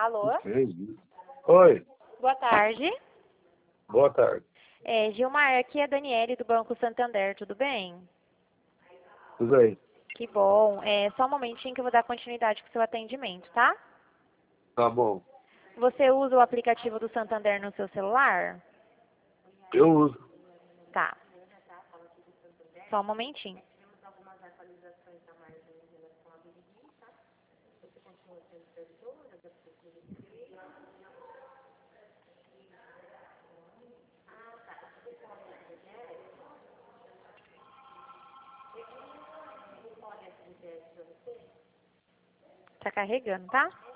Alô? Oi, Boa tarde. boa tarde. Gilmar, aqui é a Daniele do Banco Santander, tudo bem? Tudo bem? Que bom. Só um momentinho que eu vou dar continuidade com o seu atendimento, tá? Tá bom. Você usa o aplicativo do Santander no seu celular? Eu uso. Tá. Só um momentinho. Tá carregando, tá?